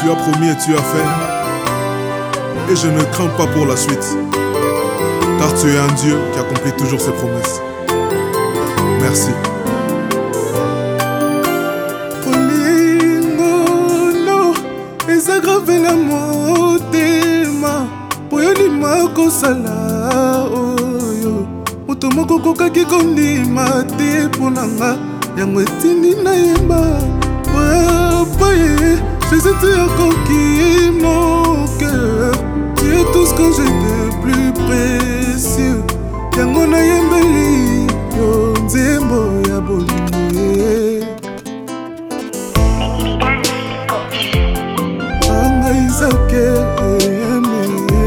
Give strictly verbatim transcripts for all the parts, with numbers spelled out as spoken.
Tu as promis et tu as fait, et je ne crains pas pour la suite, car tu es un Dieu qui accomplit toujours ses promesses. Merci. Olingono ezagravela motema poyondima kosala oyo moto moko kokaki kondima te mponanga yango etindi nayeba papaye Jésus, tu as conquis mon cœur. Tu es tout ce que j'ai de plus précieux. Yango na yembeli yo nzembo ya bolingo. Anga izake eme.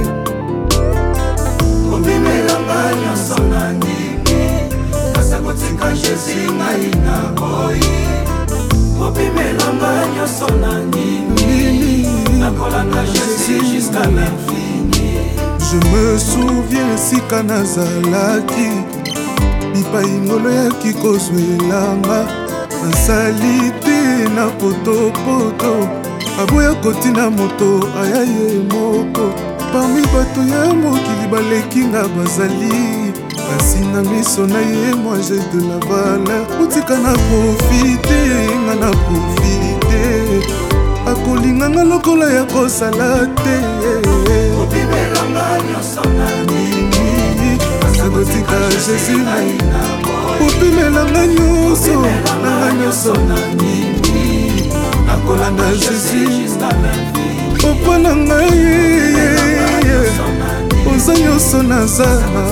Obimelanga nyonso na ndimi kasi kotika Jésus ngai na boyi. Obimelanga nyonso na ndimi nakolanga Jésus jusqu'à l'infini. Je me souviens sika nazalaki bipai ngolo yaki kozwelanga nasali te na potopoto aboya kotina moto aya ye moko parmi bato ya mokili balekinga bazali kasi na miso na ye moi j'ai de la valeur otika na profite nga na profite akolinganga lokola ya kosala te obimelanga nyonso na ndimi akotika Jésus obimelanga nyonso nanga nyonso na ndimi nakolanda Jésus jusqu'à l'infini. opo na ngai oza nyonso naza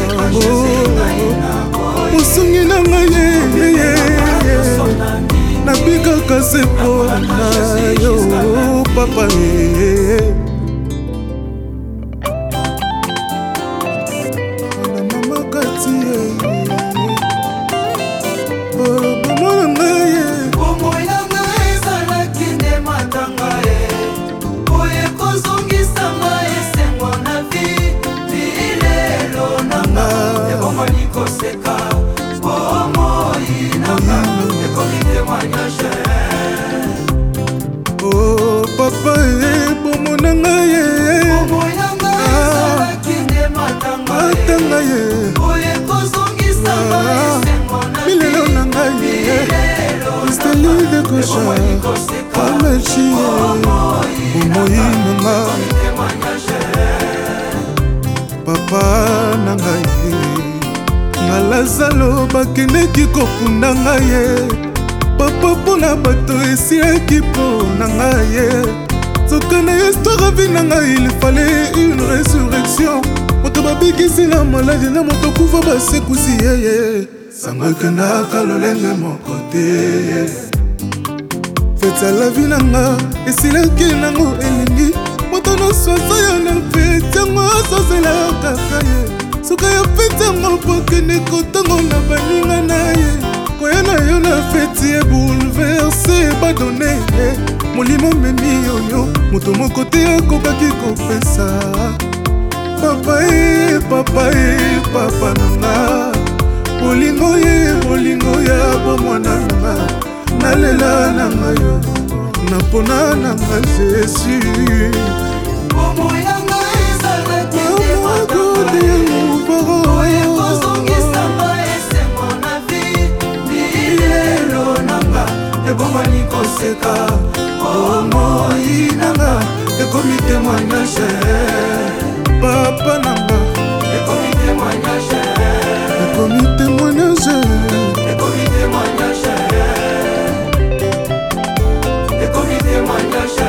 mosungi na ngai nabikaka se mpo na yo papa na mama kati bomona ngai bomoi na ngai ezalaki nde matanga ye oye kozongisanga esengo na vi vilelo nanga ebomoni koseka bomoi nanga ekomi témoignage. oh papa e bomona ngai ye bomoi na ngai ezalaki nde matanga matanga ye oye kozongisanga esengo na vi milelo na ngai steli de kosha amechi bomoi nanga papa na ngai na lazalo bakendeki kopunda ngai ye papa mpona bato esilaki mpo na ngai ye soka na histoire vi na ngai il fallait une résurrection moto babikisi na maladi na moto kufa basekusi yeye sango ekendaka lolenge moko te fete ya la vi na nga esilaki nango elingi moto nyonso aza ya na fete yango azozela kaka ye soka ya fete yango pokende kotango na baninga na ye koya na yo na feti ebouleverse badone molimo memi yoyo moto moko te akokaki kopesa papa e papa e papa nanga bolingo ye bolingo ya bomwana nanga nalela nanga yo napona nanga Jésus bomoi na ngai ezalaki nde matanga ye moparo oye kozongisanga esengo na vi bilelo nanga ebomani koseka bomoi nanga ekomi témoignage. papa nanga ekomi témoignage. ekomi témoignage ekomi témoignage. ekomi témoignage.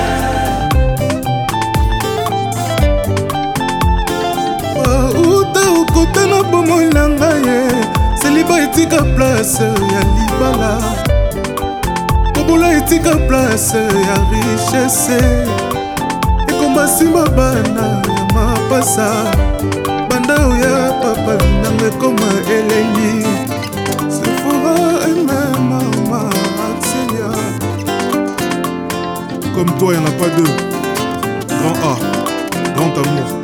uta okota na bomoi na ngai ye seliba etika place ya libala kobola etika place ya richesse ekomba nsima bana ya mapasa banda oya papa binanga ekoma elengi sefora ememama atia Comme toi, il n'y en a pas deux. Grand A, grand amour.